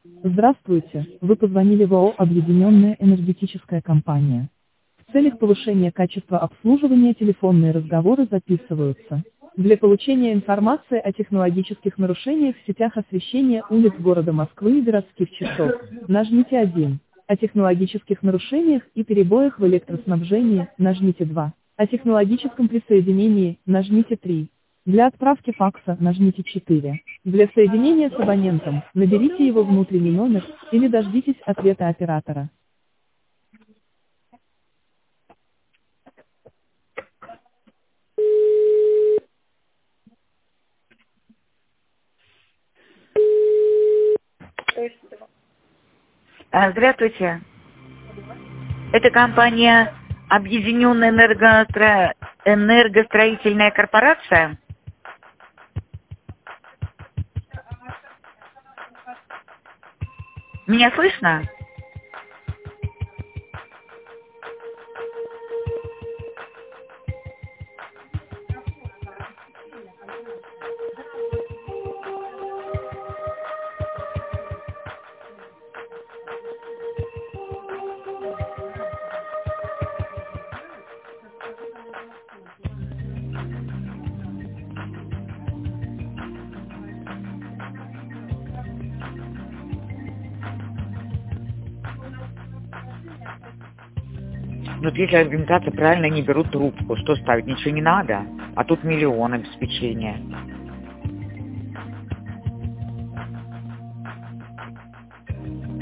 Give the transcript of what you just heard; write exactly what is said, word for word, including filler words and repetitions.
Здравствуйте, вы позвонили в ООО «Объединенная энергетическая компания». В целях повышения качества обслуживания телефонные разговоры записываются. Для получения информации о технологических нарушениях в сетях освещения улиц города Москвы и городских часов, нажмите один. О технологических нарушениях и перебоях в электроснабжении, нажмите два. О технологическом присоединении, нажмите три. Для отправки факса, нажмите четыре. Для соединения с абонентом, наберите его внутренний номер, или дождитесь ответа оператора. А, Здравствуйте. Это компания Объединенная энергостро... энергостроительная корпорация. Меня слышно? Ну, вот если организация правильно не берут трубку, что ставить? Ничего не надо. А тут миллион обеспечения.